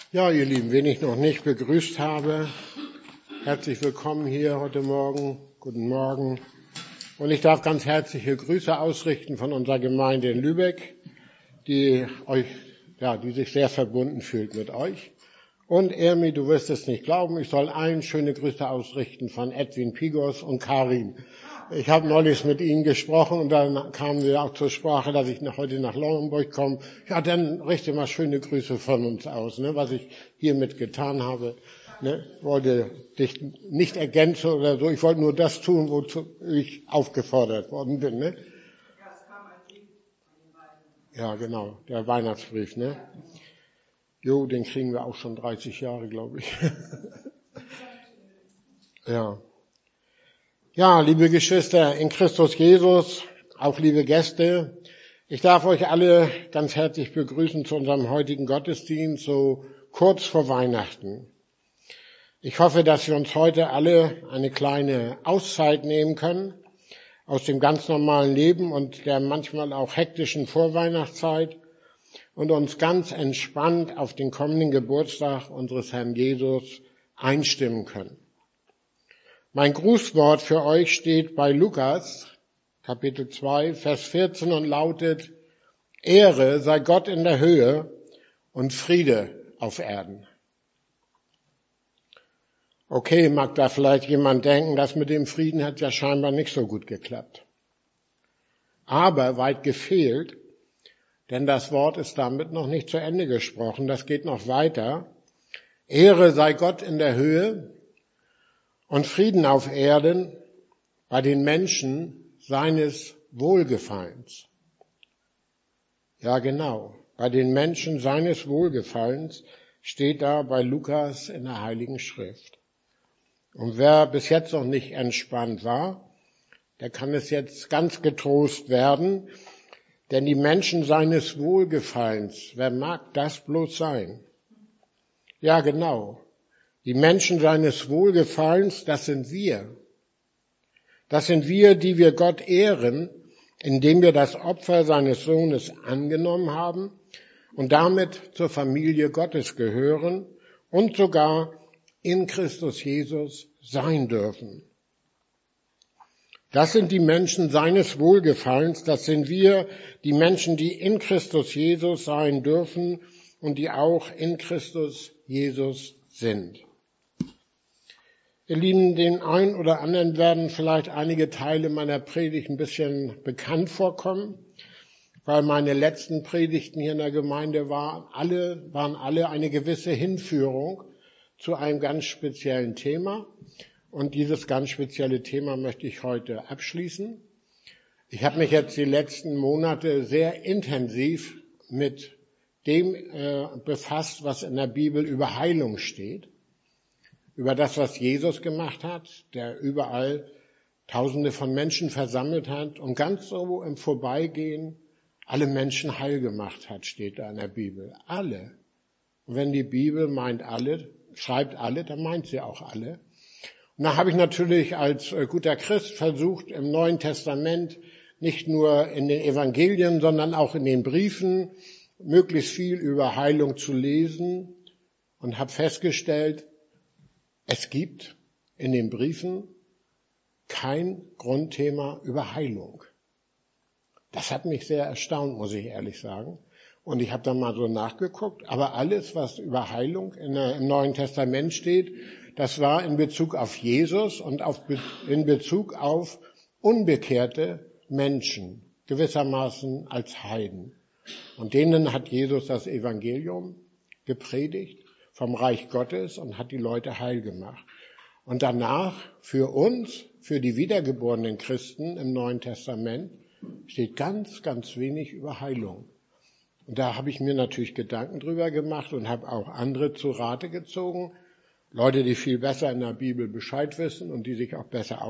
Ja, ihr Lieben, wen ich noch nicht begrüßt habe, herzlich willkommen hier heute Morgen. Guten Morgen. Und ich darf ganz herzliche Grüße ausrichten von unserer Gemeinde in Lübeck, die sich sehr verbunden fühlt mit euch. Und Ermi, du wirst es nicht glauben, ich soll allen schöne Grüße ausrichten von Edwin Pigos und Karin. Ich habe neulich mit ihnen gesprochen und dann kamen wir auch zur Sprache, dass ich heute nach Lauenburg komme. Ja, dann richte mal schöne Grüße von uns aus, ne, was ich hiermit getan habe. Ne, wollte dich nicht ergänzen oder so, ich wollte nur das tun, wozu ich aufgefordert worden bin. Ne? Ja, genau, der Weihnachtsbrief. Ne? Jo, den kriegen wir auch schon 30 Jahre, glaube ich. Ja. Ja, liebe Geschwister in Christus Jesus, auch liebe Gäste, ich darf euch alle ganz herzlich begrüßen zu unserem heutigen Gottesdienst, so kurz vor Weihnachten. Ich hoffe, dass wir uns heute alle eine kleine Auszeit nehmen können aus dem ganz normalen Leben und der manchmal auch hektischen Vorweihnachtszeit und uns ganz entspannt auf den kommenden Geburtstag unseres Herrn Jesus einstimmen können. Mein Grußwort für euch steht bei Lukas, Kapitel 2, Vers 14 und lautet: Ehre sei Gott in der Höhe und Friede auf Erden. Okay, mag da vielleicht jemand denken, das mit dem Frieden hat ja scheinbar nicht so gut geklappt. Aber weit gefehlt, denn das Wort ist damit noch nicht zu Ende gesprochen, das geht noch weiter. Ehre sei Gott in der Höhe und Frieden auf Erden bei den Menschen seines Wohlgefallens. Ja, genau. Bei den Menschen seines Wohlgefallens steht da bei Lukas in der Heiligen Schrift. Und wer bis jetzt noch nicht entspannt war, der kann es jetzt ganz getrost werden, denn die Menschen seines Wohlgefallens, wer mag das bloß sein? Ja, genau. Die Menschen seines Wohlgefallens, das sind wir. Das sind wir, die wir Gott ehren, indem wir das Opfer seines Sohnes angenommen haben und damit zur Familie Gottes gehören und sogar in Christus Jesus sein dürfen. Das sind die Menschen seines Wohlgefallens, das sind wir, die Menschen, die in Christus Jesus sein dürfen und die auch in Christus Jesus sind. Ihr Lieben, den einen oder anderen werden vielleicht einige Teile meiner Predigt ein bisschen bekannt vorkommen, weil meine letzten Predigten hier in der Gemeinde waren alle eine gewisse Hinführung zu einem ganz speziellen Thema. Und dieses ganz spezielle Thema möchte ich heute abschließen. Ich habe mich jetzt die letzten Monate sehr intensiv mit dem befasst, was in der Bibel über Heilung steht. Über das, was Jesus gemacht hat, der überall Tausende von Menschen versammelt hat und ganz so im Vorbeigehen alle Menschen heil gemacht hat, steht da in der Bibel. Alle. Und wenn die Bibel meint alle, schreibt alle, dann meint sie auch alle. Und da habe ich natürlich als guter Christ versucht, im Neuen Testament nicht nur in den Evangelien, sondern auch in den Briefen möglichst viel über Heilung zu lesen und habe festgestellt, es gibt in den Briefen kein Grundthema über Heilung. Das hat mich sehr erstaunt, muss ich ehrlich sagen. Und ich habe dann mal so nachgeguckt, aber alles, was über Heilung im Neuen Testament steht, das war in Bezug auf Jesus und in Bezug auf unbekehrte Menschen, gewissermaßen als Heiden. Und denen hat Jesus das Evangelium gepredigt vom Reich Gottes und hat die Leute heil gemacht. Und danach für uns, für die wiedergeborenen Christen im Neuen Testament, steht ganz, ganz wenig über Heilung. Und da habe ich mir natürlich Gedanken drüber gemacht und habe auch andere zu Rate gezogen. Leute, die viel besser in der Bibel Bescheid wissen und die sich auch besser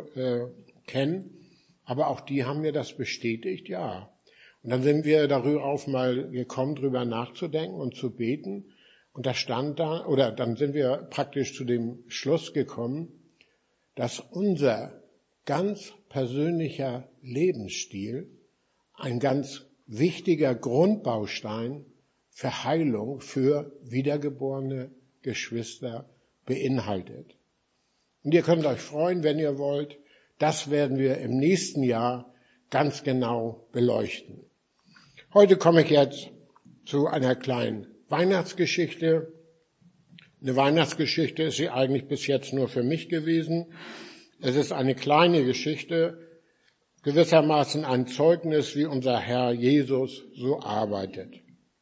kennen. Aber auch die haben mir das bestätigt, ja. Und dann sind wir darauf mal gekommen, drüber nachzudenken und zu beten. Und da stand da, oder dann sind wir praktisch zu dem Schluss gekommen, dass unser ganz persönlicher Lebensstil ein ganz wichtiger Grundbaustein für Heilung für wiedergeborene Geschwister beinhaltet. Und ihr könnt euch freuen, wenn ihr wollt. Das werden wir im nächsten Jahr ganz genau beleuchten. Heute komme ich jetzt zu einer kleinen Weihnachtsgeschichte. Eine Weihnachtsgeschichte ist sie eigentlich bis jetzt nur für mich gewesen. Es ist eine kleine Geschichte, gewissermaßen ein Zeugnis, wie unser Herr Jesus so arbeitet.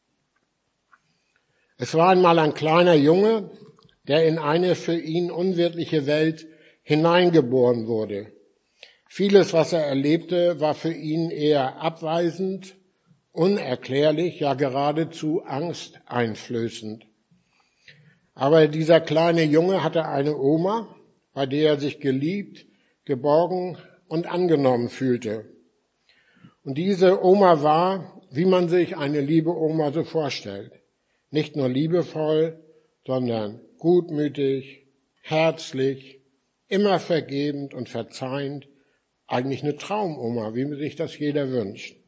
Es war einmal ein kleiner Junge, der in eine für ihn unwirtliche Welt hineingeboren wurde. Vieles, was er erlebte, war für ihn eher abweisend, unerklärlich, ja geradezu angsteinflößend. Aber dieser kleine Junge hatte eine Oma, bei der er sich geliebt, geborgen und angenommen fühlte. Und diese Oma war, wie man sich eine liebe Oma so vorstellt. Nicht nur liebevoll, sondern gutmütig, herzlich, immer vergebend und verzeihend. Eigentlich eine Traumoma, wie sich das jeder wünscht.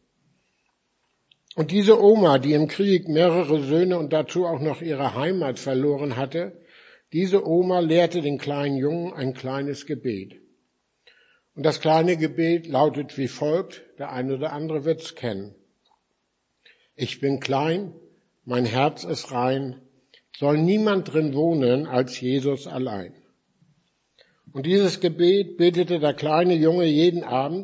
Und diese Oma, die im Krieg mehrere Söhne und dazu auch noch ihre Heimat verloren hatte, diese Oma lehrte den kleinen Jungen ein kleines Gebet. Und das kleine Gebet lautet wie folgt, der eine oder andere wird's kennen. Ich bin klein, mein Herz ist rein, soll niemand drin wohnen als Jesus allein. Und dieses Gebet betete der kleine Junge jeden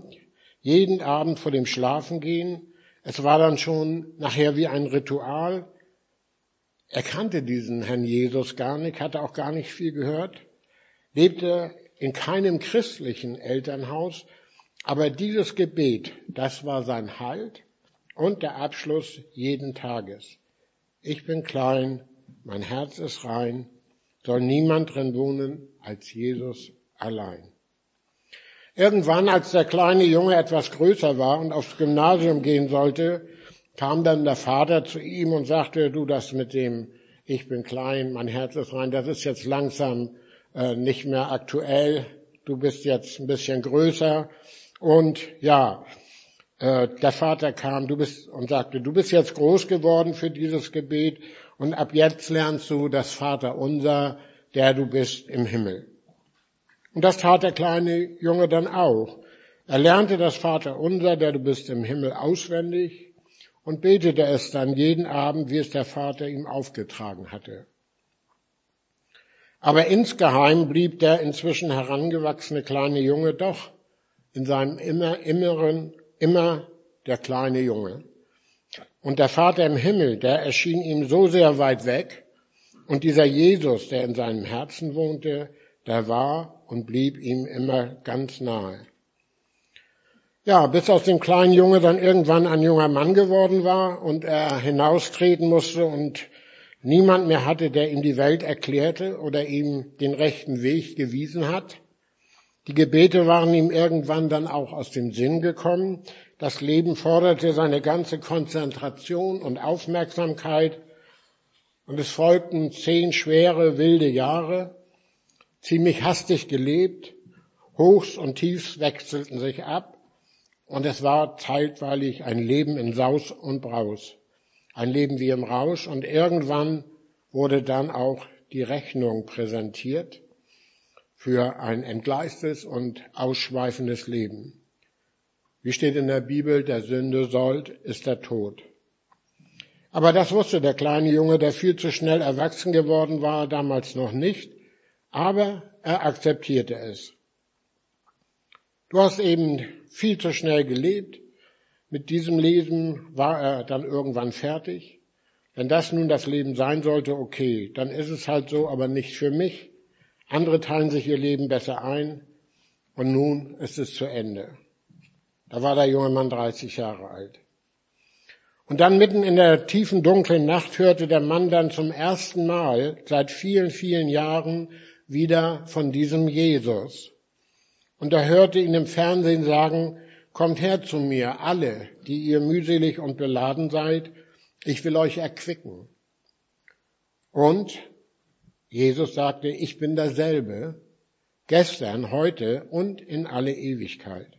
Abend vor dem Schlafengehen. Es war dann schon nachher wie ein Ritual. Er kannte diesen Herrn Jesus gar nicht, hatte auch gar nicht viel gehört, lebte in keinem christlichen Elternhaus, aber dieses Gebet, das war sein Halt und der Abschluss jeden Tages. Ich bin klein, mein Herz ist rein, soll niemand drin wohnen als Jesus allein. Irgendwann, als der kleine Junge etwas größer war und aufs Gymnasium gehen sollte, kam dann der Vater zu ihm und sagte, du, das mit dem ich bin klein, mein Herz ist rein, das ist jetzt langsam nicht mehr aktuell. Du bist jetzt ein bisschen größer. Und ja, der Vater kam und sagte, du bist jetzt groß geworden für dieses Gebet und ab jetzt lernst du das Vaterunser, der du bist im Himmel. Und das tat der kleine Junge dann auch. Er lernte das Vaterunser, der du bist im Himmel, auswendig und betete es dann jeden Abend, wie es der Vater ihm aufgetragen hatte. Aber insgeheim blieb der inzwischen herangewachsene kleine Junge doch in seinem Inneren immer der kleine Junge. Und der Vater im Himmel, der erschien ihm so sehr weit weg. Und dieser Jesus, der in seinem Herzen wohnte, der war und blieb ihm immer ganz nahe. Ja, bis aus dem kleinen Junge dann irgendwann ein junger Mann geworden war und er hinaustreten musste und niemand mehr hatte, der ihm die Welt erklärte oder ihm den rechten Weg gewiesen hat. Die Gebete waren ihm irgendwann dann auch aus dem Sinn gekommen. Das Leben forderte seine ganze Konzentration und Aufmerksamkeit und es folgten 10 schwere, wilde Jahre, ziemlich hastig gelebt, Hochs und Tiefs wechselten sich ab und es war zeitweilig ein Leben in Saus und Braus. Ein Leben wie im Rausch und irgendwann wurde dann auch die Rechnung präsentiert für ein entgleistes und ausschweifendes Leben. Wie steht in der Bibel, der Sünde Sold ist der Tod. Aber das wusste der kleine Junge, der viel zu schnell erwachsen geworden war, damals noch nicht, aber er akzeptierte es. Du hast eben viel zu schnell gelebt. Mit diesem Leben war er dann irgendwann fertig. Wenn das nun das Leben sein sollte, okay, dann ist es halt so, aber nicht für mich. Andere teilen sich ihr Leben besser ein und nun ist es zu Ende. Da war der junge Mann 30 Jahre alt. Und dann mitten in der tiefen, dunklen Nacht hörte der Mann dann zum ersten Mal seit vielen, vielen Jahren wieder von diesem Jesus. Und er hörte ihn im Fernsehen sagen, kommt her zu mir, alle, die ihr mühselig und beladen seid, ich will euch erquicken. Und Jesus sagte, ich bin derselbe, gestern, heute und in alle Ewigkeit.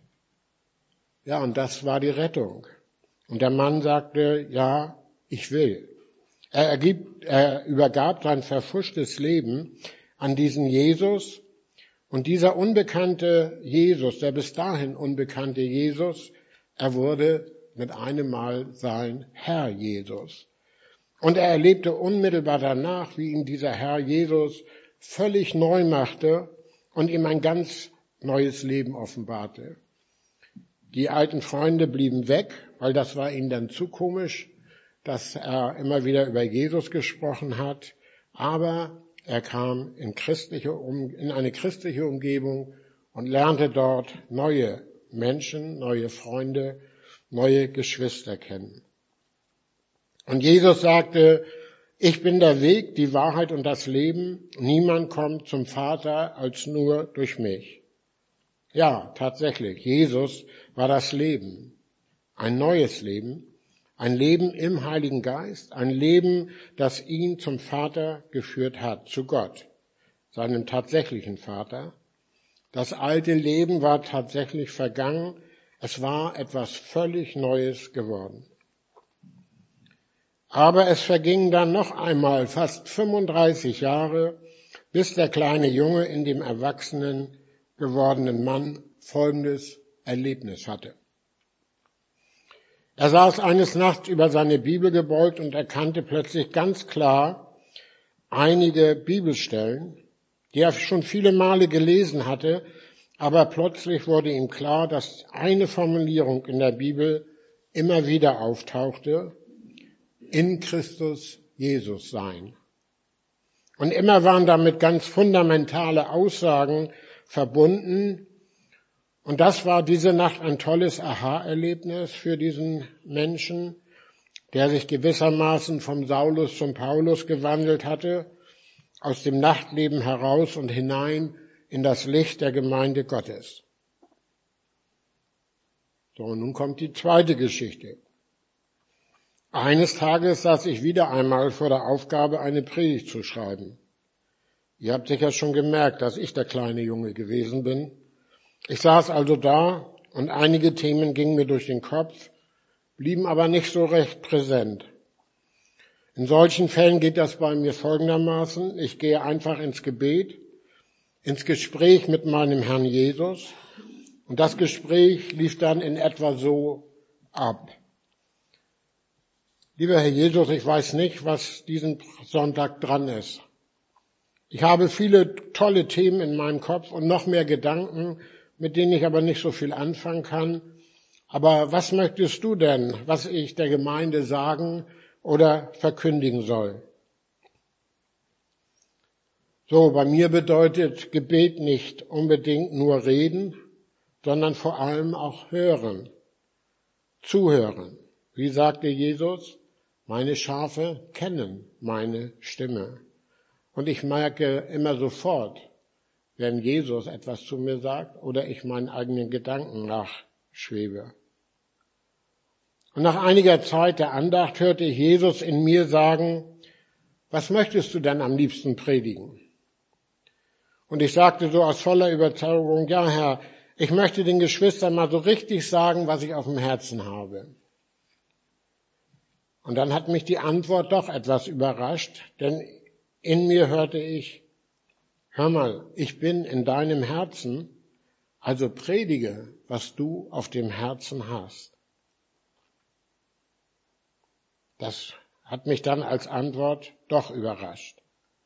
Ja, und das war die Rettung. Und der Mann sagte, ja, ich will. Er übergab sein verfuschtes Leben an diesen Jesus. Und dieser unbekannte Jesus, der bis dahin unbekannte Jesus, er wurde mit einem Mal sein Herr Jesus. Und er erlebte unmittelbar danach, wie ihn dieser Herr Jesus völlig neu machte und ihm ein ganz neues Leben offenbarte. Die alten Freunde blieben weg, weil das war ihnen dann zu komisch, dass er immer wieder über Jesus gesprochen hat. Aber er kam in eine christliche Umgebung und lernte dort neue Menschen, neue Freunde, neue Geschwister kennen. Und Jesus sagte, ich bin der Weg, die Wahrheit und das Leben. Niemand kommt zum Vater als nur durch mich. Ja, tatsächlich, Jesus war das Leben, ein neues Leben, ein Leben im Heiligen Geist, ein Leben, das ihn zum Vater geführt hat, zu Gott, seinem tatsächlichen Vater. Das alte Leben war tatsächlich vergangen, es war etwas völlig Neues geworden. Aber es vergingen dann noch einmal fast 35 Jahre, bis der kleine Junge in dem erwachsenen gewordenen Mann folgendes Erlebnis hatte. Er saß eines Nachts über seine Bibel gebeugt und erkannte plötzlich ganz klar einige Bibelstellen, die er schon viele Male gelesen hatte, aber plötzlich wurde ihm klar, dass eine Formulierung in der Bibel immer wieder auftauchte: in Christus Jesus sein. Und immer waren damit ganz fundamentale Aussagen verbunden. Und das war diese Nacht ein tolles Aha-Erlebnis für diesen Menschen, der sich gewissermaßen vom Saulus zum Paulus gewandelt hatte, aus dem Nachtleben heraus und hinein in das Licht der Gemeinde Gottes. So, und nun kommt die zweite Geschichte. Eines Tages saß ich wieder einmal vor der Aufgabe, eine Predigt zu schreiben. Ihr habt sicher schon gemerkt, dass ich der kleine Junge gewesen bin. Ich saß also da und einige Themen gingen mir durch den Kopf, blieben aber nicht so recht präsent. In solchen Fällen geht das bei mir folgendermaßen: Ich gehe einfach ins Gebet, ins Gespräch mit meinem Herrn Jesus, und das Gespräch lief dann in etwa so ab. Lieber Herr Jesus, ich weiß nicht, was diesen Sonntag dran ist. Ich habe viele tolle Themen in meinem Kopf und noch mehr Gedanken, mit denen ich aber nicht so viel anfangen kann. Aber was möchtest du denn, was ich der Gemeinde sagen oder verkündigen soll? So, bei mir bedeutet Gebet nicht unbedingt nur reden, sondern vor allem auch hören, zuhören. Wie sagte Jesus? Meine Schafe kennen meine Stimme. Und ich merke immer sofort, wenn Jesus etwas zu mir sagt oder ich meinen eigenen Gedanken nachschwebe. Und nach einiger Zeit der Andacht hörte ich Jesus in mir sagen, was möchtest du denn am liebsten predigen? Und ich sagte so aus voller Überzeugung, ja Herr, ich möchte den Geschwistern mal so richtig sagen, was ich auf dem Herzen habe. Und dann hat mich die Antwort doch etwas überrascht, denn in mir hörte ich, hör mal, ich bin in deinem Herzen, also predige, was du auf dem Herzen hast. Das hat mich dann als Antwort doch überrascht.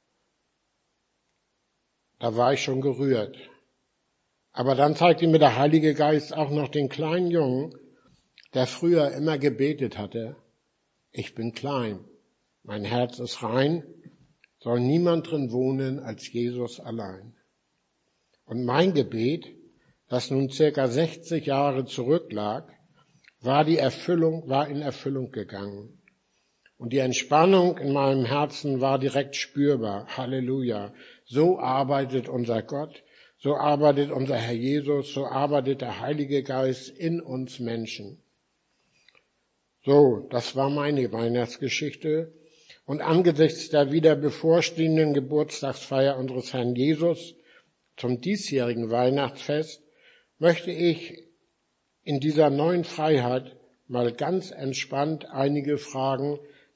Da war ich schon gerührt. Aber dann zeigte mir der Heilige Geist auch noch den kleinen Jungen, der früher immer gebetet hatte, ich bin klein, mein Herz ist rein, soll niemand drin wohnen als Jesus allein. Und mein Gebet, das nun circa 60 Jahre zurücklag, war in Erfüllung gegangen. Und die Entspannung in meinem Herzen war direkt spürbar. Halleluja. So arbeitet unser Gott, so arbeitet unser Herr Jesus, so arbeitet der Heilige Geist in uns Menschen. So, das war meine Weihnachtsgeschichte. Und angesichts der wieder bevorstehenden Geburtstagsfeier unseres Herrn Jesus zum diesjährigen Weihnachtsfest möchte ich in dieser neuen Freiheit mal ganz entspannt einige Fragen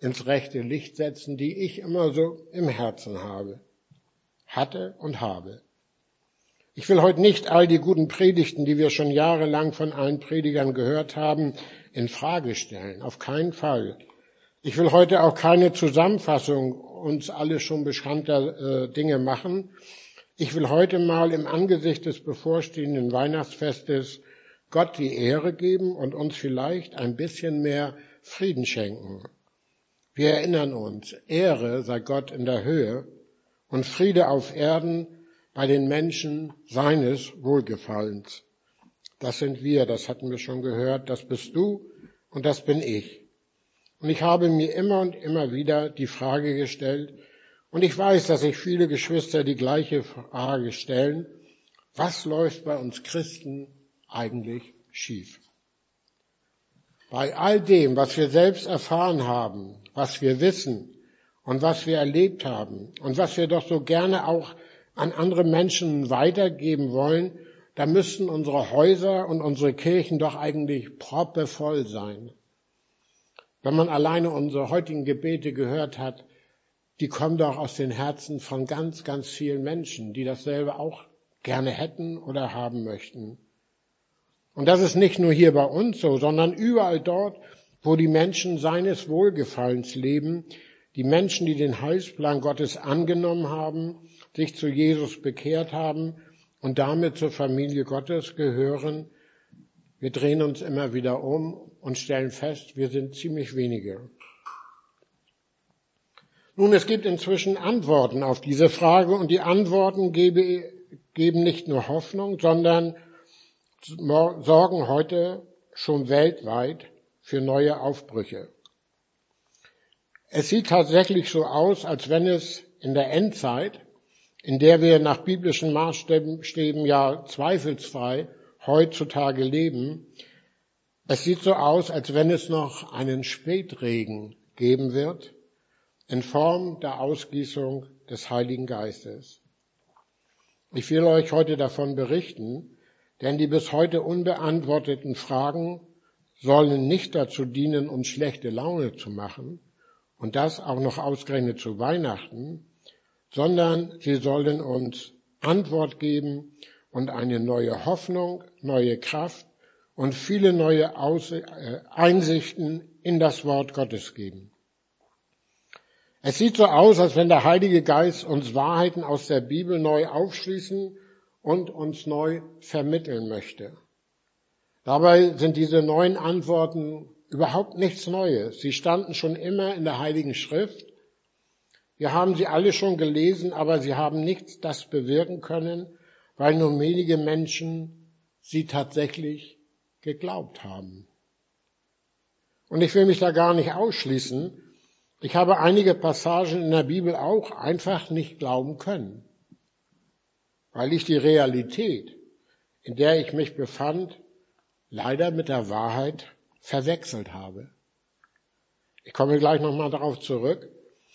ins rechte Licht setzen, die ich immer so im Herzen hatte und habe. Ich will heute nicht all die guten Predigten, die wir schon jahrelang von allen Predigern gehört haben, in Frage stellen. Auf keinen Fall. Ich will heute auch keine Zusammenfassung uns alle schon bekannter Dinge machen. Ich will heute mal im Angesicht des bevorstehenden Weihnachtsfestes Gott die Ehre geben und uns vielleicht ein bisschen mehr Frieden schenken. Wir erinnern uns, Ehre sei Gott in der Höhe und Friede auf Erden bei den Menschen seines Wohlgefallens. Das sind wir, das hatten wir schon gehört, das bist du und das bin ich. Und ich habe mir immer und immer wieder die Frage gestellt, und ich weiß, dass sich viele Geschwister die gleiche Frage stellen, was läuft bei uns Christen eigentlich schief? Bei all dem, was wir selbst erfahren haben, was wir wissen und was wir erlebt haben und was wir doch so gerne auch an andere Menschen weitergeben wollen, da müssten unsere Häuser und unsere Kirchen doch eigentlich proppevoll sein. Wenn man alleine unsere heutigen Gebete gehört hat, die kommen doch aus den Herzen von ganz, ganz vielen Menschen, die dasselbe auch gerne hätten oder haben möchten. Und das ist nicht nur hier bei uns so, sondern überall dort, wo die Menschen seines Wohlgefallens leben, die Menschen, die den Heilsplan Gottes angenommen haben, sich zu Jesus bekehrt haben und damit zur Familie Gottes gehören. Wir drehen uns immer wieder um und stellen fest, wir sind ziemlich wenige. Nun, es gibt inzwischen Antworten auf diese Frage und die Antworten geben nicht nur Hoffnung, sondern sorgen heute schon weltweit für neue Aufbrüche. Es sieht tatsächlich so aus, als wenn es in der Endzeit, in der wir nach biblischen Maßstäben ja zweifelsfrei heutzutage leben, es sieht so aus, als wenn es noch einen Spätregen geben wird, in Form der Ausgießung des Heiligen Geistes. Ich will euch heute davon berichten, denn die bis heute unbeantworteten Fragen sollen nicht dazu dienen, uns schlechte Laune zu machen, und das auch noch ausgerechnet zu Weihnachten, sondern sie sollen uns Antwort geben und eine neue Hoffnung, neue Kraft und viele neue Einsichten in das Wort Gottes geben. Es sieht so aus, als wenn der Heilige Geist uns Wahrheiten aus der Bibel neu aufschließen und uns neu vermitteln möchte. Dabei sind diese neuen Antworten überhaupt nichts Neues. Sie standen schon immer in der Heiligen Schrift. Wir haben sie alle schon gelesen, aber sie haben nichts das bewirken können, weil nur wenige Menschen sie tatsächlich geglaubt haben. Und ich will mich da gar nicht ausschließen. Ich habe einige Passagen in der Bibel auch einfach nicht glauben können, weil ich die Realität, in der ich mich befand, leider mit der Wahrheit verwechselt habe. Ich komme gleich nochmal darauf zurück.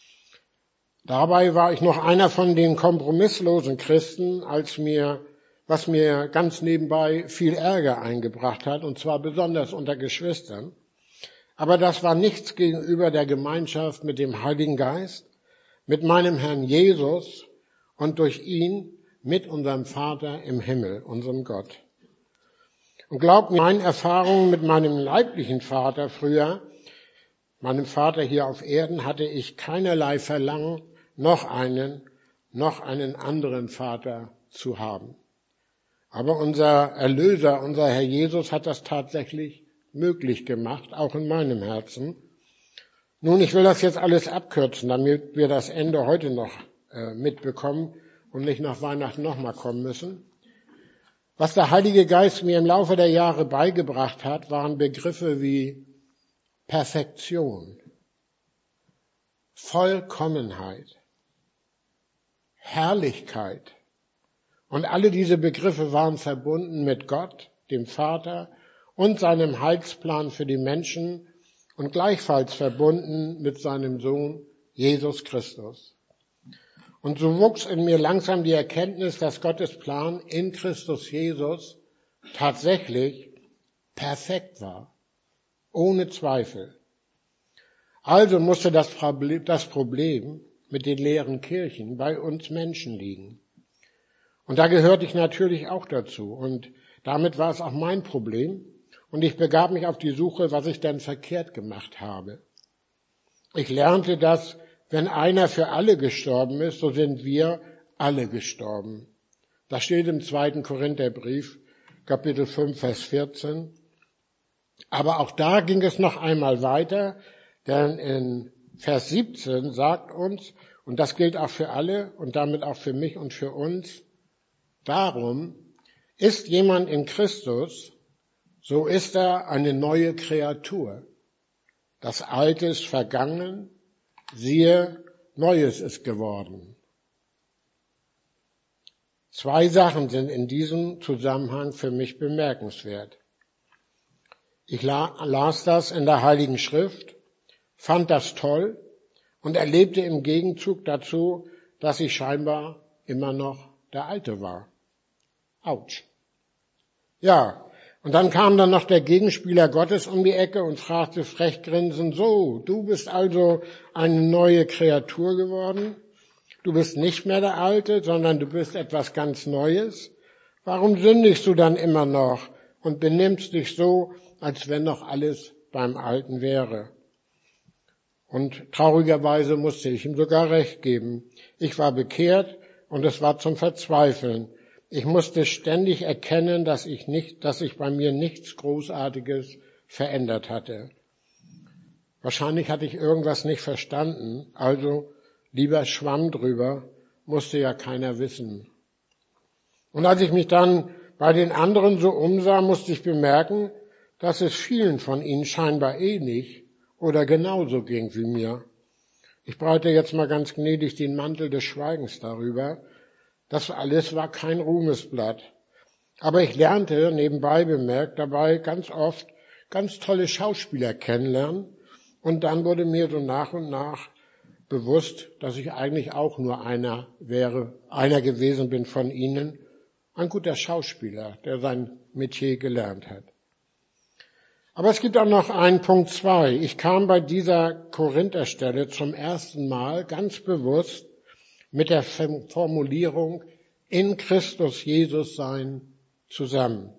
Dabei war ich noch einer von den kompromisslosen Christen, was mir ganz nebenbei viel Ärger eingebracht hat, und zwar besonders unter Geschwistern. Aber das war nichts gegenüber der Gemeinschaft mit dem Heiligen Geist, mit meinem Herrn Jesus und durch ihn mit unserem Vater im Himmel, unserem Gott. Und glaubt mir, meine Erfahrungen mit meinem leiblichen Vater früher, meinem Vater hier auf Erden, hatte ich keinerlei Verlangen, noch einen anderen Vater zu haben. Aber unser Erlöser, unser Herr Jesus, hat das tatsächlich möglich gemacht, auch in meinem Herzen. Nun, ich will das jetzt alles abkürzen, damit wir das Ende heute noch mitbekommen und nicht nach Weihnachten nochmal kommen müssen. Was der Heilige Geist mir im Laufe der Jahre beigebracht hat, waren Begriffe wie Perfektion, Vollkommenheit, Herrlichkeit. Und alle diese Begriffe waren verbunden mit Gott, dem Vater, und seinem Heilsplan für die Menschen und gleichfalls verbunden mit seinem Sohn Jesus Christus. Und so wuchs in mir langsam die Erkenntnis, dass Gottes Plan in Christus Jesus tatsächlich perfekt war, ohne Zweifel. Also musste das Problem mit den leeren Kirchen bei uns Menschen liegen. Und da gehörte ich natürlich auch dazu. Und damit war es auch mein Problem. Und ich begab mich auf die Suche, was ich denn verkehrt gemacht habe. Ich lernte, dass, wenn einer für alle gestorben ist, so sind wir alle gestorben. Das steht im 2. Korintherbrief, Kapitel 5, Vers 14. Aber auch da ging es noch einmal weiter, denn in Vers 17 sagt uns, und das gilt auch für alle und damit auch für mich und für uns, darum, ist jemand in Christus, so ist er eine neue Kreatur. Das Alte ist vergangen, siehe, Neues ist geworden. 2 Sachen sind in diesem Zusammenhang für mich bemerkenswert. Ich las das in der Heiligen Schrift, fand das toll und erlebte im Gegenzug dazu, dass ich scheinbar immer noch der Alte war. Autsch. Ja, und dann kam dann noch der Gegenspieler Gottes um die Ecke und fragte frech grinsend, so, du bist also eine neue Kreatur geworden? Du bist nicht mehr der Alte, sondern du bist etwas ganz Neues? Warum sündigst du dann immer noch und benimmst dich so, als wenn noch alles beim Alten wäre? Und traurigerweise musste ich ihm sogar recht geben. Ich war bekehrt und es war zum Verzweifeln. Ich musste ständig erkennen, dass sich bei mir nichts Großartiges verändert hatte. Wahrscheinlich hatte ich irgendwas nicht verstanden, also lieber Schwamm drüber, musste ja keiner wissen. Und als ich mich dann bei den anderen so umsah, musste ich bemerken, dass es vielen von ihnen scheinbar ähnlich oder genauso ging wie mir. Ich breite jetzt mal ganz gnädig den Mantel des Schweigens darüber. Das alles war kein Ruhmesblatt. Aber ich lernte, nebenbei bemerkt, dabei ganz oft ganz tolle Schauspieler kennenlernen. Und dann wurde mir so nach und nach bewusst, dass ich eigentlich auch nur einer gewesen bin von ihnen. Ein guter Schauspieler, der sein Metier gelernt hat. Aber es gibt auch noch einen Punkt 2. Ich kam bei dieser Korintherstelle zum ersten Mal ganz bewusst mit der Formulierung in Christus Jesus sein zusammen.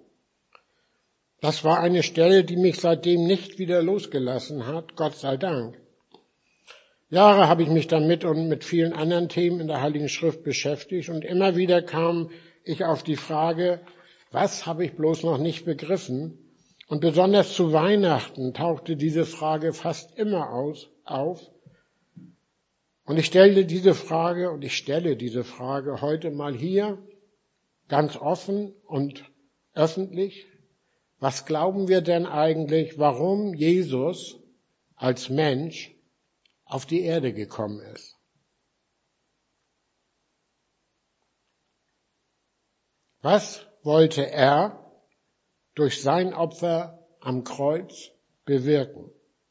Das war eine Stelle, die mich seitdem nicht wieder losgelassen hat, Gott sei Dank. Jahre habe ich mich damit und mit vielen anderen Themen in der Heiligen Schrift beschäftigt und immer wieder kam ich auf die Frage, was habe ich bloß noch nicht begriffen? Und besonders zu Weihnachten tauchte diese Frage fast immer auf. Und ich stelle diese Frage heute mal hier ganz offen und öffentlich. Was glauben wir denn eigentlich, warum Jesus als Mensch auf die Erde gekommen ist? Was wollte er durch sein Opfer am Kreuz bewirken?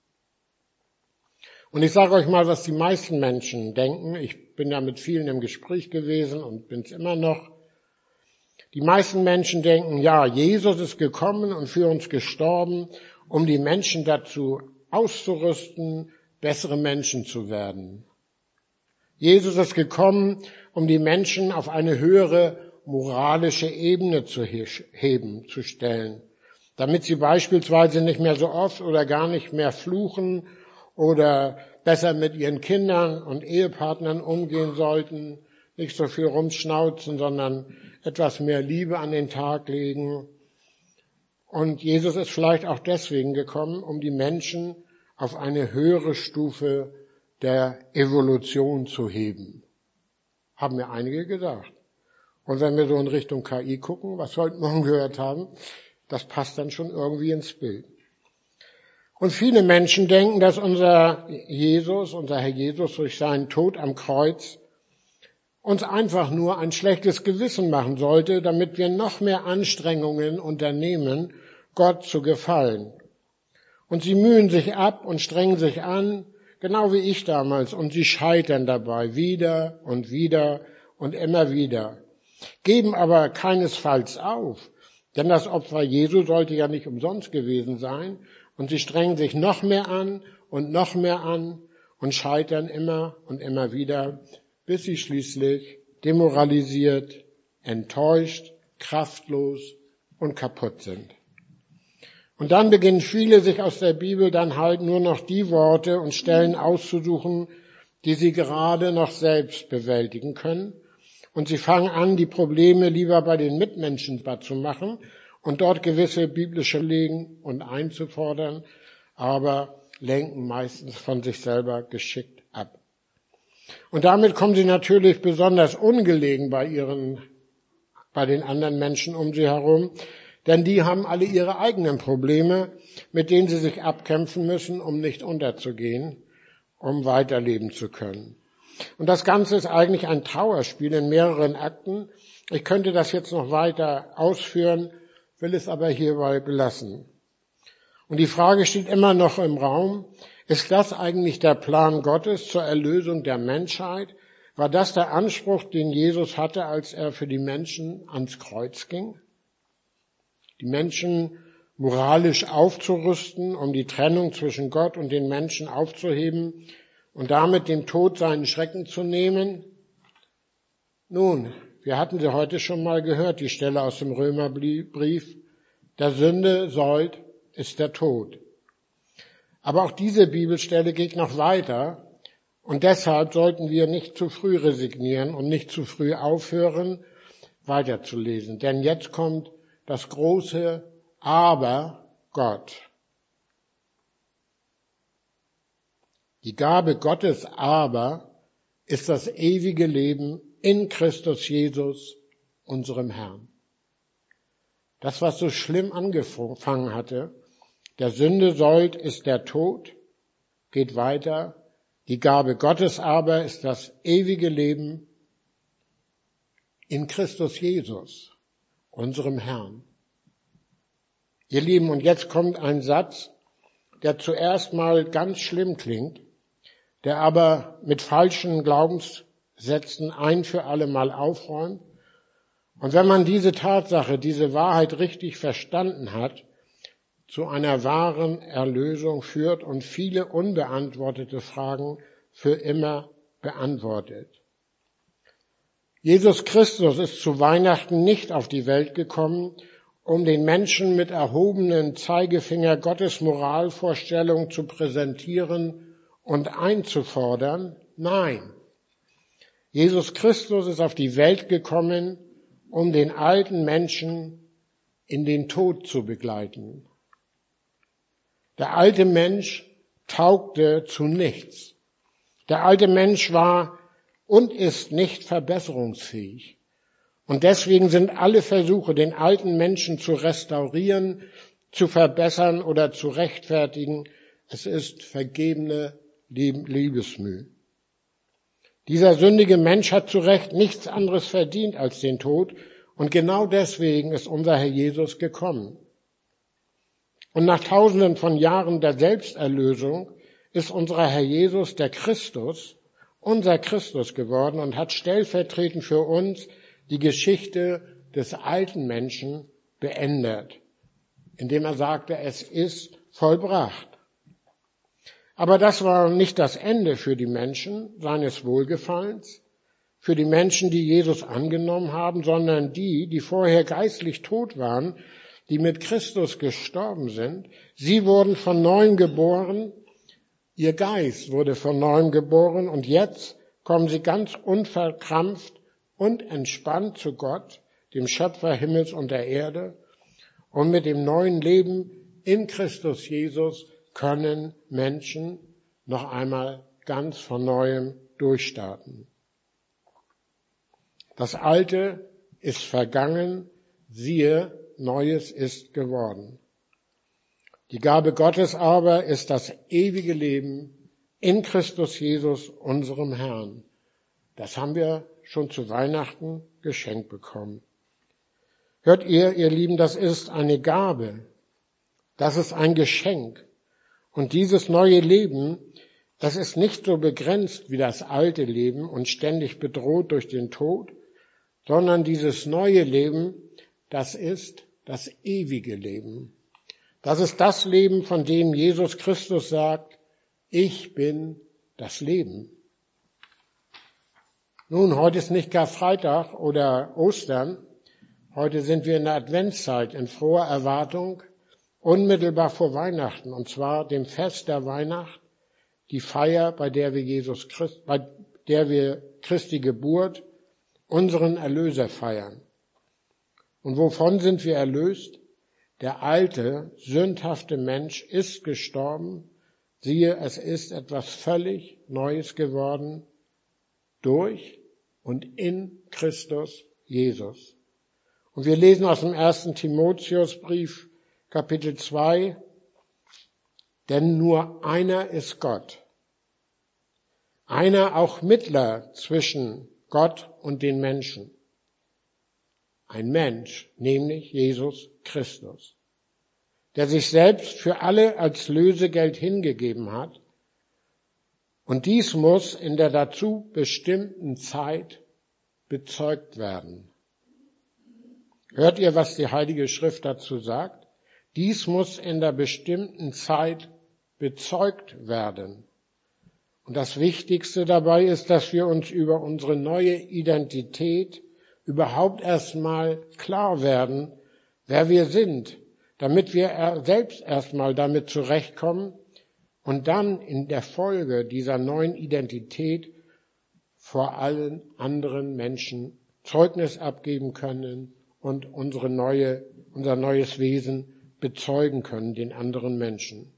Und ich sage euch mal, was die meisten Menschen denken. Ich bin ja mit vielen im Gespräch gewesen und bin es immer noch. Die meisten Menschen denken, ja, Jesus ist gekommen und für uns gestorben, um die Menschen dazu auszurüsten, bessere Menschen zu werden. Jesus ist gekommen, um die Menschen auf eine höhere moralische Ebene zu stellen, damit sie beispielsweise nicht mehr so oft oder gar nicht mehr fluchen oder besser mit ihren Kindern und Ehepartnern umgehen sollten, nicht so viel rumschnauzen, sondern etwas mehr Liebe an den Tag legen. Und Jesus ist vielleicht auch deswegen gekommen, um die Menschen auf eine höhere Stufe der Evolution zu heben. Haben mir einige gesagt. Und wenn wir so in Richtung KI gucken, was wir heute Morgen gehört haben, das passt dann schon irgendwie ins Bild. Und viele Menschen denken, dass unser Herr Jesus durch seinen Tod am Kreuz uns einfach nur ein schlechtes Gewissen machen sollte, damit wir noch mehr Anstrengungen unternehmen, Gott zu gefallen. Und sie mühen sich ab und strengen sich an, genau wie ich damals, und sie scheitern dabei wieder und wieder und immer wieder. Geben aber keinesfalls auf, denn das Opfer Jesu sollte ja nicht umsonst gewesen sein, und sie strengen sich noch mehr an und noch mehr an und scheitern immer und immer wieder, bis sie schließlich demoralisiert, enttäuscht, kraftlos und kaputt sind. Und dann beginnen viele sich aus der Bibel dann halt nur noch die Worte und Stellen auszusuchen, die sie gerade noch selbst bewältigen können. Und sie fangen an, die Probleme lieber bei den Mitmenschen zu machen und dort gewisse biblische Lehren und einzufordern, aber lenken meistens von sich selber geschickt ab. Und damit kommen sie natürlich besonders ungelegen bei den anderen Menschen um sie herum, denn die haben alle ihre eigenen Probleme, mit denen sie sich abkämpfen müssen, um nicht unterzugehen, um weiterleben zu können. Und das Ganze ist eigentlich ein Trauerspiel in mehreren Akten. Ich könnte das jetzt noch weiter ausführen, will es aber hierbei belassen. Und die Frage steht immer noch im Raum, ist das eigentlich der Plan Gottes zur Erlösung der Menschheit? War das der Anspruch, den Jesus hatte, als er für die Menschen ans Kreuz ging? Die Menschen moralisch aufzurüsten, um die Trennung zwischen Gott und den Menschen aufzuheben und damit dem Tod seinen Schrecken zu nehmen? Nun, wir hatten sie heute schon mal gehört, die Stelle aus dem Römerbrief. Der Sünde Sold ist der Tod. Aber auch diese Bibelstelle geht noch weiter und deshalb sollten wir nicht zu früh resignieren und nicht zu früh aufhören, weiterzulesen. Denn jetzt kommt das große Aber Gott. Die Gabe Gottes aber ist das ewige Leben in Christus Jesus, unserem Herrn. Das, was so schlimm angefangen hatte, der Sünde Sold ist der Tod, geht weiter. Die Gabe Gottes aber ist das ewige Leben in Christus Jesus, unserem Herrn. Ihr Lieben, und jetzt kommt ein Satz, der zuerst mal ganz schlimm klingt, der aber mit falschen Glaubenssätzen ein für alle Mal aufräumt. Und wenn man diese Tatsache, diese Wahrheit richtig verstanden hat, zu einer wahren Erlösung führt und viele unbeantwortete Fragen für immer beantwortet. Jesus Christus ist zu Weihnachten nicht auf die Welt gekommen, um den Menschen mit erhobenen Zeigefinger Gottes Moralvorstellung zu präsentieren und einzufordern. Nein, Jesus Christus ist auf die Welt gekommen, um den alten Menschen in den Tod zu begleiten. Der alte Mensch taugte zu nichts. Der alte Mensch war und ist nicht verbesserungsfähig. Und deswegen sind alle Versuche, den alten Menschen zu restaurieren, zu verbessern oder zu rechtfertigen, es ist vergebene Liebesmüh. Dieser sündige Mensch hat zu Recht nichts anderes verdient als den Tod und genau deswegen ist unser Herr Jesus gekommen. Und nach Tausenden von Jahren der Selbsterlösung ist unser Herr Jesus, der Christus, unser Christus geworden und hat stellvertretend für uns die Geschichte des alten Menschen beendet, indem er sagte, es ist vollbracht. Aber das war nicht das Ende für die Menschen seines Wohlgefallens, für die Menschen, die Jesus angenommen haben, sondern die vorher geistlich tot waren, die mit Christus gestorben sind. Sie wurden von neuem geboren, ihr Geist wurde von neuem geboren und jetzt kommen sie ganz unverkrampft und entspannt zu Gott, dem Schöpfer Himmels und der Erde. Und mit dem neuen Leben in Christus Jesus können Menschen noch einmal ganz von neuem durchstarten. Das Alte ist vergangen, siehe, Neues ist geworden. Die Gabe Gottes aber ist das ewige Leben in Christus Jesus, unserem Herrn. Das haben wir schon zu Weihnachten geschenkt bekommen. Hört ihr Lieben, das ist eine Gabe. Das ist ein Geschenk. Und dieses neue Leben, das ist nicht so begrenzt wie das alte Leben und ständig bedroht durch den Tod, sondern dieses neue Leben, das ist das ewige Leben. Das ist das Leben, von dem Jesus Christus sagt, Ich bin das Leben. Nun, heute ist nicht Karfreitag oder Ostern. Heute sind wir in der Adventszeit in froher Erwartung, unmittelbar vor Weihnachten, und zwar dem Fest der Weihnacht, die Feier, bei der wir Christi Geburt, unseren Erlöser feiern. Und wovon sind wir erlöst? Der alte, sündhafte Mensch ist gestorben. Siehe, es ist etwas völlig Neues geworden durch und in Christus Jesus. Und wir lesen aus dem 1. Timotheusbrief, Kapitel 2, denn nur einer ist Gott. Einer auch Mittler zwischen Gott und den Menschen. Ein Mensch, nämlich Jesus Christus, der sich selbst für alle als Lösegeld hingegeben hat. Und dies muss in der dazu bestimmten Zeit bezeugt werden. Hört ihr, was die Heilige Schrift dazu sagt? Dies muss in der bestimmten Zeit bezeugt werden. Und das Wichtigste dabei ist, dass wir uns über unsere neue Identität überhaupt erstmal klar werden, wer wir sind, damit wir selbst erstmal damit zurechtkommen und dann in der Folge dieser neuen Identität vor allen anderen Menschen Zeugnis abgeben können und unser neues Wesen bezeugen können den anderen Menschen.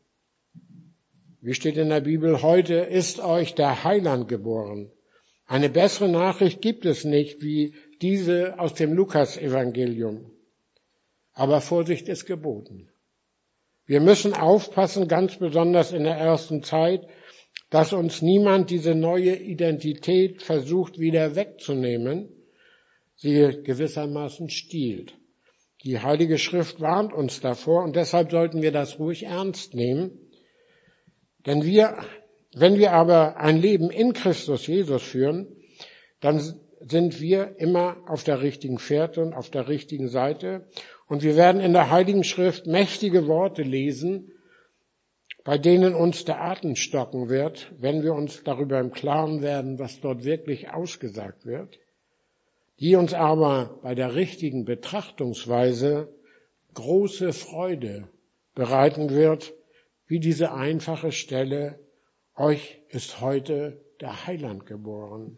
Wie steht in der Bibel, heute ist euch der Heiland geboren. Eine bessere Nachricht gibt es nicht wie diese aus dem Lukas-Evangelium. Aber Vorsicht ist geboten. Wir müssen aufpassen, ganz besonders in der ersten Zeit, dass uns niemand diese neue Identität versucht wieder wegzunehmen, sie gewissermaßen stiehlt. Die Heilige Schrift warnt uns davor und deshalb sollten wir das ruhig ernst nehmen. Denn wenn wir aber ein Leben in Christus Jesus führen, dann sind wir immer auf der richtigen Fährte und auf der richtigen Seite. Und wir werden in der Heiligen Schrift mächtige Worte lesen, bei denen uns der Atem stocken wird, wenn wir uns darüber im Klaren werden, was dort wirklich ausgesagt wird, die uns aber bei der richtigen Betrachtungsweise große Freude bereiten wird, wie diese einfache Stelle, euch ist heute der Heiland geboren.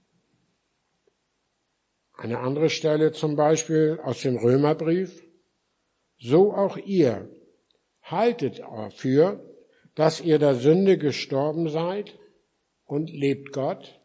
Eine andere Stelle zum Beispiel aus dem Römerbrief, so auch ihr, haltet dafür, dass ihr der Sünde gestorben seid und lebt Gott.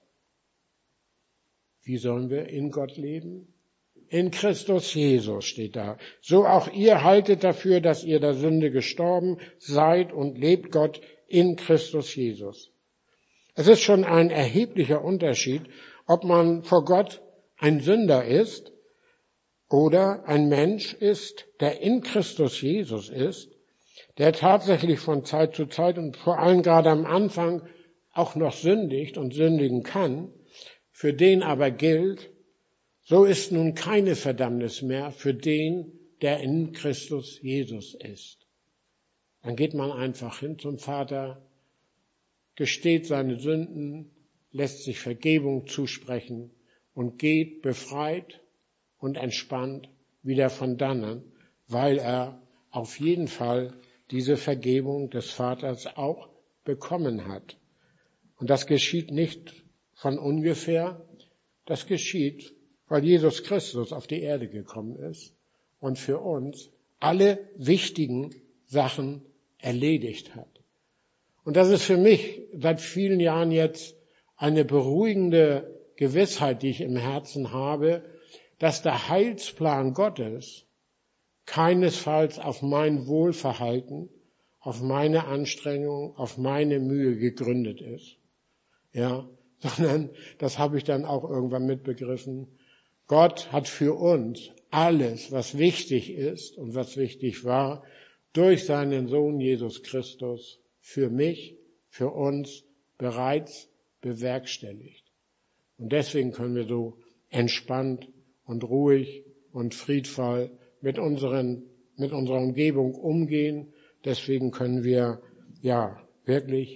Wie sollen wir in Gott leben? In Christus Jesus steht da. So auch ihr haltet dafür, dass ihr der Sünde gestorben seid und lebt Gott in Christus Jesus. Es ist schon ein erheblicher Unterschied, ob man vor Gott ein Sünder ist oder ein Mensch ist, der in Christus Jesus ist, der tatsächlich von Zeit zu Zeit und vor allem gerade am Anfang auch noch sündigt und sündigen kann, für den aber gilt, so ist nun keine Verdammnis mehr für den, der in Christus Jesus ist. Dann geht man einfach hin zum Vater, gesteht seine Sünden, lässt sich Vergebung zusprechen und geht befreit und entspannt wieder von dannen, weil er auf jeden Fall diese Vergebung des Vaters auch bekommen hat. Und das geschieht nicht von ungefähr, das geschieht, weil Jesus Christus auf die Erde gekommen ist und für uns alle wichtigen Sachen erledigt hat. Und das ist für mich seit vielen Jahren jetzt eine beruhigende Gewissheit, die ich im Herzen habe, dass der Heilsplan Gottes keinesfalls auf mein Wohlverhalten, auf meine Anstrengung, auf meine Mühe gegründet ist. Ja, sondern das habe ich dann auch irgendwann mitbegriffen. Gott hat für uns alles, was wichtig ist und was wichtig war, durch seinen Sohn Jesus Christus für mich, für uns bereits bewerkstelligt. Und deswegen können wir so entspannt und ruhig und friedvoll mit unserer Umgebung umgehen. Deswegen können wir wirklich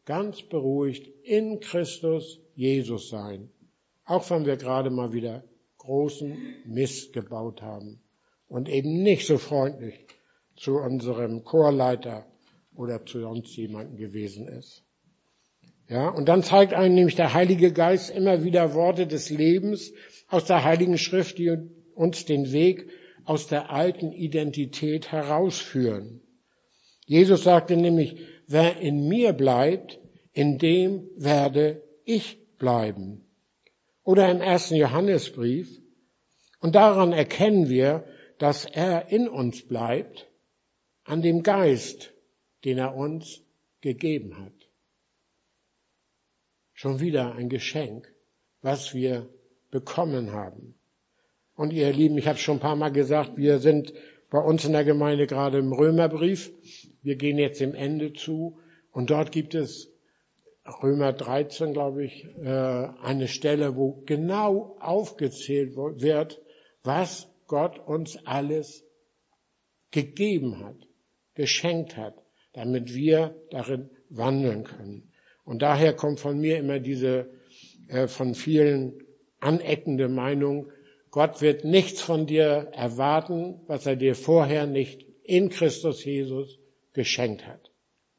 ganz beruhigt in Christus Jesus sein. Auch wenn wir gerade mal wieder großen Mist gebaut haben und eben nicht so freundlich zu unserem Chorleiter oder zu sonst jemandem gewesen ist. Ja, und dann zeigt einem nämlich der Heilige Geist immer wieder Worte des Lebens aus der Heiligen Schrift, die uns den Weg aus der alten Identität herausführen. Jesus sagte nämlich, wer in mir bleibt, in dem werde ich bleiben. Oder im 1. Johannesbrief. Und daran erkennen wir, dass er in uns bleibt, an dem Geist, den er uns gegeben hat. Schon wieder ein Geschenk, was wir bekommen haben. Und ihr Lieben, ich habe schon ein paar Mal gesagt, wir sind bei uns in der Gemeinde gerade im Römerbrief. Wir gehen jetzt dem Ende zu und dort gibt es Römer 13, glaube ich, eine Stelle, wo genau aufgezählt wird, was Gott uns alles gegeben hat, geschenkt hat, damit wir darin wandeln können. Und daher kommt von mir immer diese von vielen aneckende Meinung, Gott wird nichts von dir erwarten, was er dir vorher nicht in Christus Jesus geschenkt hat.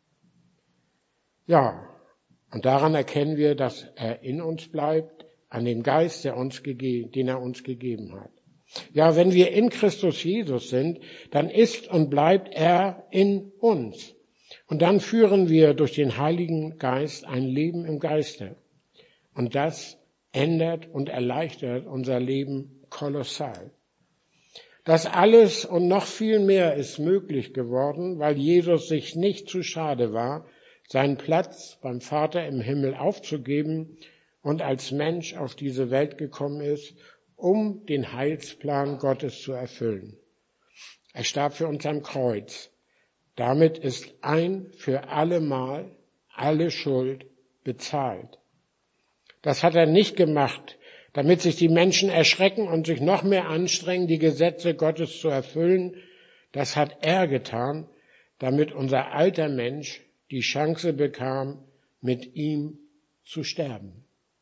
Ja, und daran erkennen wir, dass er in uns bleibt, an dem Geist, den er uns gegeben hat. Ja, wenn wir in Christus Jesus sind, dann ist und bleibt er in uns. Und dann führen wir durch den Heiligen Geist ein Leben im Geiste. Und das ändert und erleichtert unser Leben kolossal. Das alles und noch viel mehr ist möglich geworden, weil Jesus sich nicht zu schade war, seinen Platz beim Vater im Himmel aufzugeben und als Mensch auf diese Welt gekommen ist, um den Heilsplan Gottes zu erfüllen. Er starb für uns am Kreuz. Damit ist ein für allemal alle Schuld bezahlt. Das hat er nicht gemacht, damit sich die Menschen erschrecken und sich noch mehr anstrengen, die Gesetze Gottes zu erfüllen. Das hat er getan, damit unser alter Mensch die Chance bekam, mit ihm zu sterben.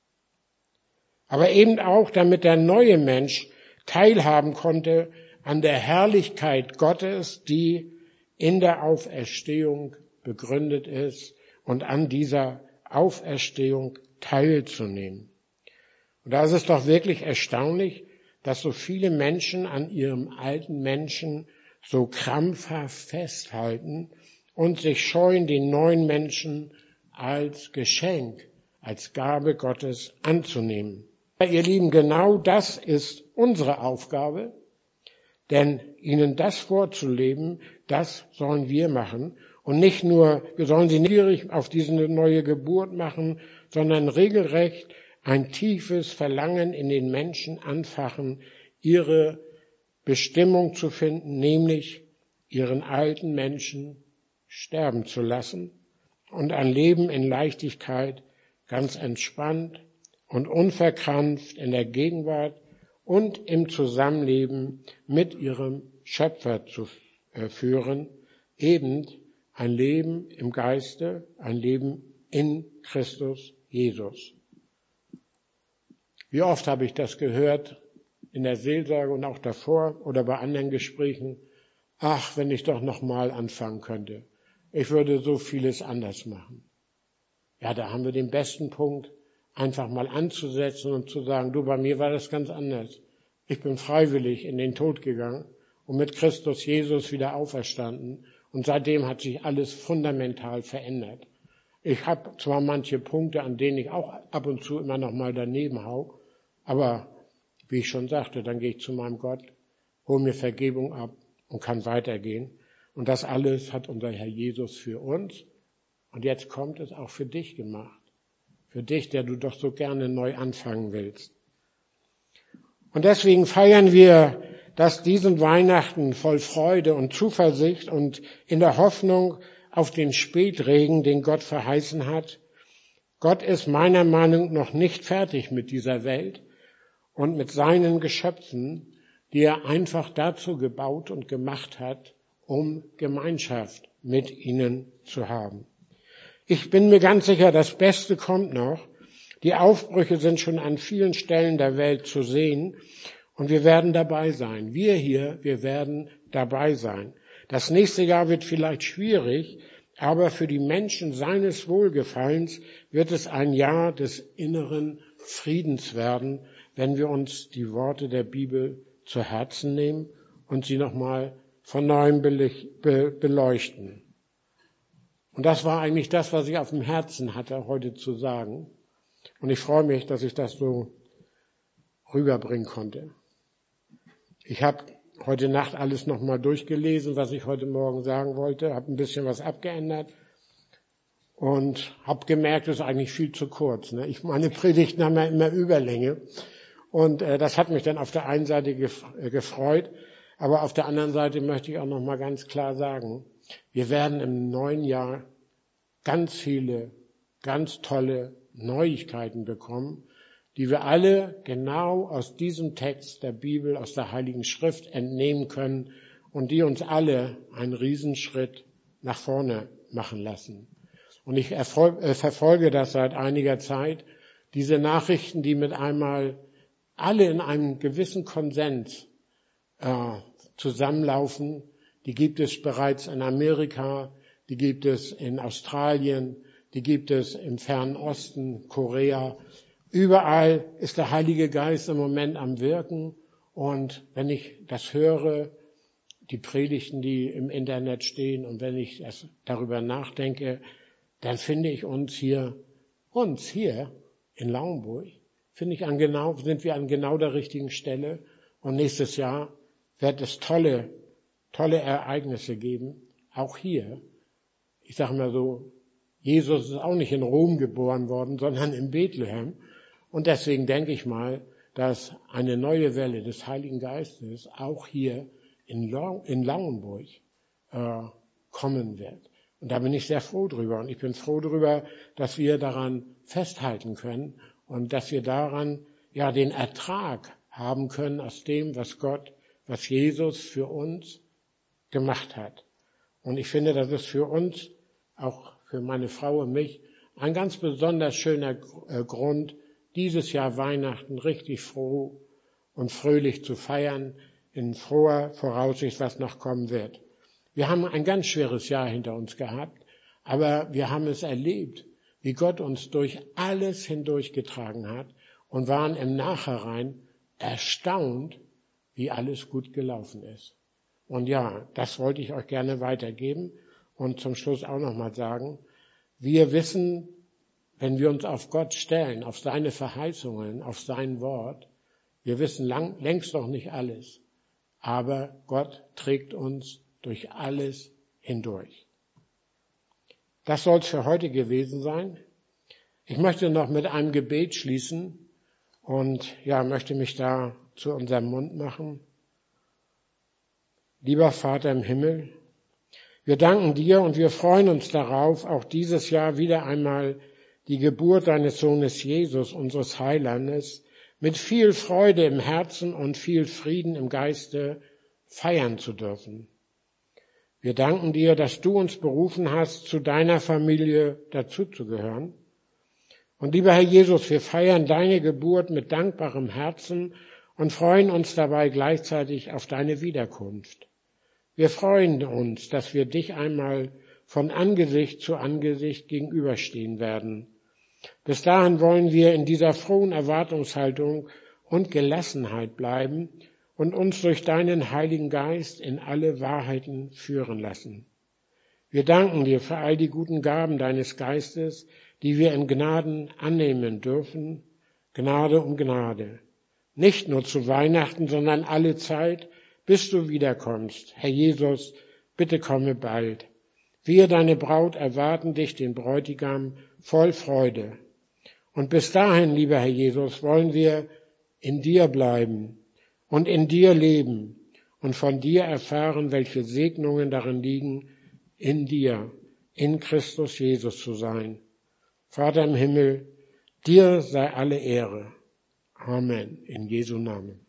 Aber eben auch, damit der neue Mensch teilhaben konnte an der Herrlichkeit Gottes, die in der Auferstehung begründet ist und an dieser Auferstehung teilzunehmen. Und da ist es doch wirklich erstaunlich, dass so viele Menschen an ihrem alten Menschen so krampfhaft festhalten und sich scheuen, den neuen Menschen als Geschenk, als Gabe Gottes anzunehmen. Ja, ihr Lieben, genau das ist unsere Aufgabe, denn ihnen das vorzuleben, das sollen wir machen. Und nicht nur, wir sollen sie neugierig auf diese neue Geburt machen, sondern regelrecht ein tiefes Verlangen in den Menschen anfachen, ihre Bestimmung zu finden, nämlich ihren alten Menschen sterben zu lassen und ein Leben in Leichtigkeit, ganz entspannt und unverkrampft in der Gegenwart und im Zusammenleben mit ihrem Schöpfer zu führen, eben ein Leben im Geiste, ein Leben in Christus Jesus. Wie oft habe ich das gehört in der Seelsorge und auch davor oder bei anderen Gesprächen? Ach, wenn ich doch noch mal anfangen könnte. Ich würde so vieles anders machen. Ja, da haben wir den besten Punkt, einfach mal anzusetzen und zu sagen, du, bei mir war das ganz anders. Ich bin freiwillig in den Tod gegangen und mit Christus Jesus wieder auferstanden. Und seitdem hat sich alles fundamental verändert. Ich habe zwar manche Punkte, an denen ich auch ab und zu immer noch mal daneben hau, aber wie ich schon sagte, dann gehe ich zu meinem Gott, hole mir Vergebung ab und kann weitergehen. Und das alles hat unser Herr Jesus für uns. Und jetzt kommt es auch für dich gemacht. Für dich, der du doch so gerne neu anfangen willst. Und deswegen feiern wir das diesen Weihnachten voll Freude und Zuversicht und in der Hoffnung auf den Spätregen, den Gott verheißen hat. Gott ist meiner Meinung nach noch nicht fertig mit dieser Welt und mit seinen Geschöpfen, die er einfach dazu gebaut und gemacht hat, um Gemeinschaft mit ihnen zu haben. Ich bin mir ganz sicher, das Beste kommt noch. Die Aufbrüche sind schon an vielen Stellen der Welt zu sehen und wir werden dabei sein. Wir werden dabei sein. Das nächste Jahr wird vielleicht schwierig, aber für die Menschen seines Wohlgefallens wird es ein Jahr des inneren Friedens werden, wenn wir uns die Worte der Bibel zu Herzen nehmen und sie nochmal von neuem beleuchten. Und das war eigentlich das, was ich auf dem Herzen hatte, heute zu sagen. Und ich freue mich, dass ich das so rüberbringen konnte. Ich habe heute Nacht alles nochmal durchgelesen, was ich heute Morgen sagen wollte, habe ein bisschen was abgeändert und habe gemerkt, es ist eigentlich viel zu kurz. Meine Predigten haben ja immer Überlänge und das hat mich dann auf der einen Seite gefreut, aber auf der anderen Seite möchte ich auch nochmal ganz klar sagen, wir werden im neuen Jahr ganz viele, ganz tolle Neuigkeiten bekommen, die wir alle genau aus diesem Text der Bibel, aus der Heiligen Schrift entnehmen können und die uns alle einen Riesenschritt nach vorne machen lassen. Und ich verfolge das seit einiger Zeit, diese Nachrichten, die mit einmal alle in einem gewissen Konsens zusammenlaufen, die gibt es bereits in Amerika, die gibt es in Australien, die gibt es im Fernen Osten, Korea. Überall ist der Heilige Geist im Moment am Wirken. Und wenn ich das höre, die Predigten, die im Internet stehen, und wenn ich darüber nachdenke, dann finde ich uns hier in Lauenburg, sind wir an genau der richtigen Stelle. Und nächstes Jahr wird es tolle Ereignisse geben, auch hier. Ich sage mal so, Jesus ist auch nicht in Rom geboren worden, sondern in Bethlehem. Und deswegen denke ich mal, dass eine neue Welle des Heiligen Geistes auch hier in Lauenburg kommen wird. Und da bin ich sehr froh drüber. Und ich bin froh drüber, dass wir daran festhalten können und dass wir daran den Ertrag haben können aus dem, was Jesus für uns gemacht hat. Und ich finde, das ist für uns, auch für meine Frau und mich, ein ganz besonders schöner Grund, dieses Jahr Weihnachten richtig froh und fröhlich zu feiern, in froher Voraussicht, was noch kommen wird. Wir haben ein ganz schweres Jahr hinter uns gehabt, aber wir haben es erlebt, wie Gott uns durch alles hindurchgetragen hat und waren im Nachhinein erstaunt, wie alles gut gelaufen ist. Und ja, das wollte ich euch gerne weitergeben und zum Schluss auch nochmal sagen, wir wissen, wenn wir uns auf Gott stellen, auf seine Verheißungen, auf sein Wort, wir wissen längst noch nicht alles, aber Gott trägt uns durch alles hindurch. Das soll es für heute gewesen sein. Ich möchte noch mit einem Gebet schließen und möchte mich da zu unserem Mund machen. Lieber Vater im Himmel, wir danken dir und wir freuen uns darauf, auch dieses Jahr wieder einmal die Geburt deines Sohnes Jesus, unseres Heilandes, mit viel Freude im Herzen und viel Frieden im Geiste feiern zu dürfen. Wir danken dir, dass du uns berufen hast, zu deiner Familie dazuzugehören. Und lieber Herr Jesus, wir feiern deine Geburt mit dankbarem Herzen und freuen uns dabei gleichzeitig auf deine Wiederkunft. Wir freuen uns, dass wir dich einmal von Angesicht zu Angesicht gegenüberstehen werden. Bis dahin wollen wir in dieser frohen Erwartungshaltung und Gelassenheit bleiben und uns durch deinen Heiligen Geist in alle Wahrheiten führen lassen. Wir danken dir für all die guten Gaben deines Geistes, die wir in Gnaden annehmen dürfen, Gnade um Gnade. Nicht nur zu Weihnachten, sondern alle Zeit, bis du wiederkommst. Herr Jesus, bitte komme bald. Wir, deine Braut, erwarten dich, den Bräutigam, voll Freude. Und bis dahin, lieber Herr Jesus, wollen wir in dir bleiben und in dir leben und von dir erfahren, welche Segnungen darin liegen, in dir, in Christus Jesus zu sein. Vater im Himmel, dir sei alle Ehre. Amen. In Jesu Namen.